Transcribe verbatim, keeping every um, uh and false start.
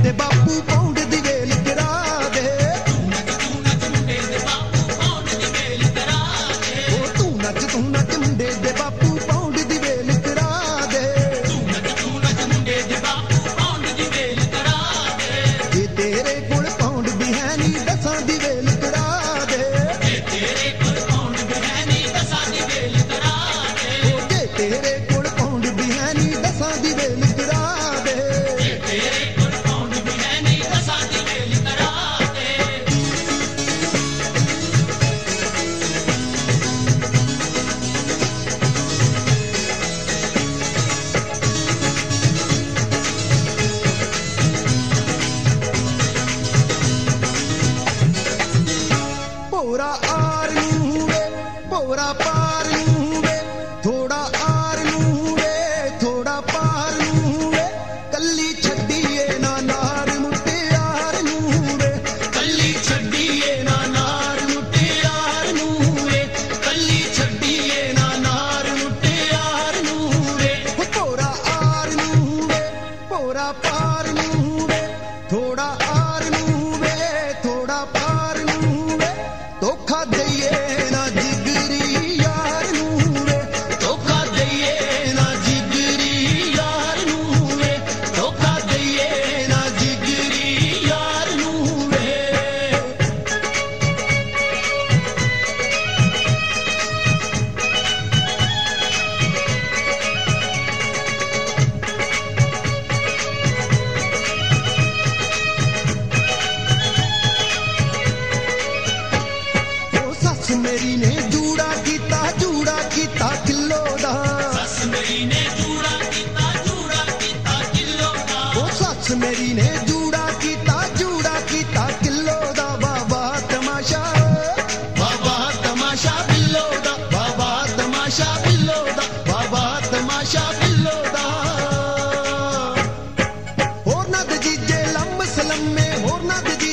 ਦੇ ਬਾਪੂ ਪੌਂਡ ਦੀ ਵੇਲ ਕਰਾ ਦੇ ਤੂੰ ਨੱਚ ਤੂੰ ਨੱਚ ਮੁੰਡੇ ਦੇ ਬਾਪੂ ਪੌਂਡ ਦੀ ਵੇਲ ਕਰਾ ਦੇ ਉਹ ਤੂੰ ਨੱਚ ਤੂੰ ਨੱਚ ਮੁੰਡੇ ਦੇ ਬਾਪੂ ਪੌਂਡ ਦੀ ਵੇਲ ਕਰਾ ਦੇ ਤੂੰ ਨੱਚ ਤੂੰ ਨੱਚ ਮੁੰਡੇ ਦੇ ਬਾਪੂ ਪੌਂਡ ਦੀ ਵੇਲ ਕਰਾ ਦੇ ਜੇ ਤੇਰੇ ਕੋਲ ਪੌਂਡ ਵੀ ਹੈ ਨਹੀਂ ਦਸਾਂ ਦੀ ਵੇਲ ਕਰਾ ਦੇ ਜੇ ਤੇਰੇ ਕੋਲ ਪੌਂਡ ਵੀ ਹੈ ਨਹੀਂ ਦਸਾਂ ਦੀ ਵੇਲ ਕਰਾ ਦੇ ਉਹ ਜੇ ਤੇਰੇ ਕੋਲ ਪੌਂਡ ਵੀ ਹੈ ਨਹੀਂ ਦਸਾਂ ਦੀ ਵੇਲ ਕਰਾ ਦੇ ਜੇ ਤੇਰੇ ਕੋਲ ਪੌਂਡ ਵੀ ਹੈ ਨਹੀਂ ਦਸਾਂ ਦੀ ਵੇਲ ਕਰਾ ਦੇ ਭੋਰਾ ਆਰ ਨੂੰ ਵੇ ਭੋਰਾ ਪਾਰ ਨੂੰ ਵੇ ਥੋੜਾ ਆਰ ਨੂੰ ਵੇ ਥੋੜਾ ਪਾਰ ਨੂੰ ਵੇ ਕੱਲੀ ਛੱਡੀਏ ਨਾ ਨਾਰ ਮੁਟਿਆਰ ਨੂੰ ਵੇ ਕੱਲੀ ਛੱਡੀਏ ਨਾ ਨਾਰ ਮੁਟਿਆਰ ਨੂੰ ਵੇ ਕੱਲੀ ਛੱਡੀਏ ਨਾ ਨਾਰ ਮੁਟਿਆਰ ਨੂੰ ਵੇ ਉਹ ਭੋਰਾ ਆਰ ਨੂੰ ਵੇ ਭੋਰਾ ਪਾਰ ਨੂੰ ਵੇ ਥੋੜਾ ਆਰ ਨੂੰ ਵੇ ਥੋੜਾ ਪਾਰ ਨੂੰ ਵੇ ਧੋਖਾ ਦਈਏ ਨਾ ਜਿਗਰੀ ਯਾਰ ਨੂੰ ਵੇ ਧੋਖਾ ਦਈਏ ਨਾ ਜਿਗਰੀ ਯਾਰ ਨੂੰ ਵੇ ਧੋਖਾ ਦਈਏ ਨਾ ਜਿਗਰੀ ਯਾਰ ਨੂੰ ਵੇ ਉਹ ਸੱਸ ਮੇਰੀ ਨੇ ਜੂੜਾ ਕੀਤਾ ਜੂੜਾ ਕੀਤਾ ਕਿਲੋ ਦਾ ਸੱਸ ਮੇਰੀ ਨੇ ਜੂੜਾ ਕੀਤਾ ਜੂੜਾ ਕੀਤਾ ਕਿਲੋ ਦਾ ਉਹ ਸੱਸ ਮੇਰੀ ਨੇ ਜੂੜਾ ਕੀਤਾ ਜੂੜਾ ਕੀਤਾ ਕਿਲੋ ਦਾ ਬਾਬਾ ਤਮਾਸ਼ਾ ਬਾਬਾ ਤਮਾਸ਼ਾ ਬਿੱਲੋ ਦਾ ਬਾਬਾ ਤਮਾਸ਼ਾ ਬਿੱਲੋ ਦਾ ਬਾਬਾ ਤਮਾਸ਼ਾ ਬਿੱਲੋ ਦਾ ਹੋਰ ਨਾ ਦੇ ਜੀਜੇ ਲੰਮ ਸਲੰਮੇ ਹੋਰ ਨਾ ਦੇ